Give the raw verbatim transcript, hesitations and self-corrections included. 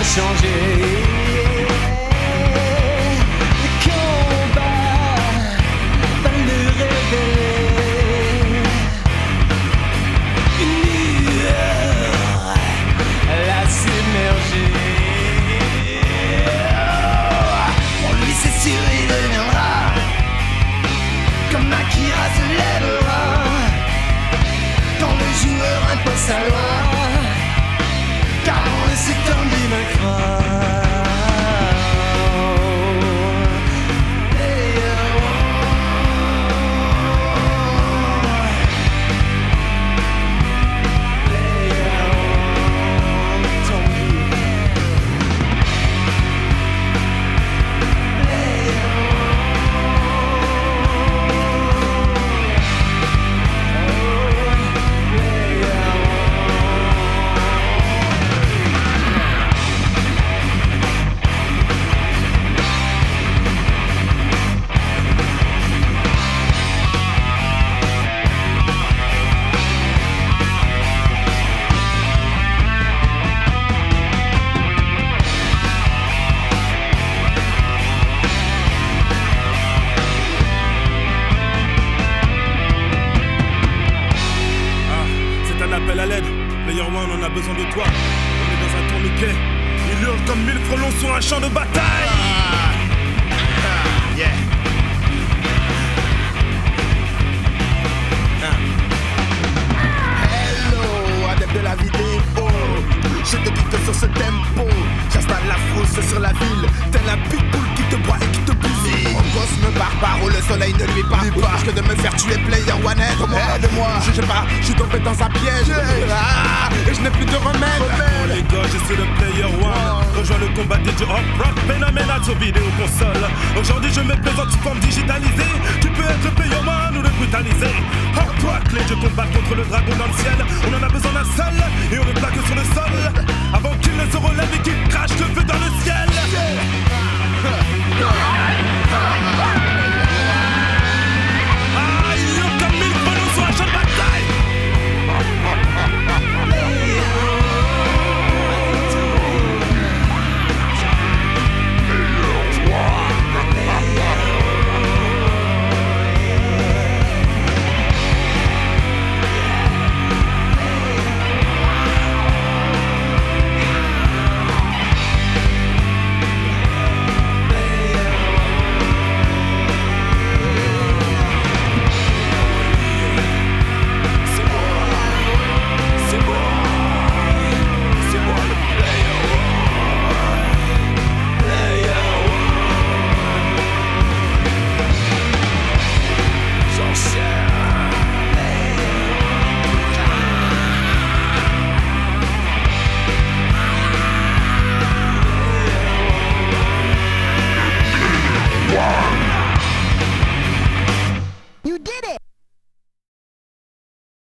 changer. Le combat va le révéler. Une lueur l'a submergé. Pour lui c'est sûr il deviendra comme Akira se lèvera quand le joueur impose sa loi, car dans le secteur du vaincra. Appel à l'aide, Player One, on a besoin de toi. On est dans un tourniquet, il hurle comme mille frelons sur un champ de bataille. Ah. Ah, yeah. Ah. Hello, adepte de la vidéo, je te dicte sur ce tempo. J'installe la frousse sur la ville, tel un pitbull qui te broie et qui te bousille. Au cosme barbare où le soleil ne lui pas, pas que de me faire tuer. Player One, aide-moi, aide-moi. Je sais pas, je suis tombé dans un piège, ah, et je n'ai plus de remède. Oh les gars, je suis le Player One. Rejoins le combat D J Hop Rock phénoménal sur vidéo console. Aujourd'hui je me présente sous forme digitalisée. Tu peux être le Player One ou le brutaliser. Hop Rock, les jeux combattent contre le dragon dans le ciel. On en a besoin d'un seul et on le plaque sur le sol avant qu'il ne se relève et qu'il crache le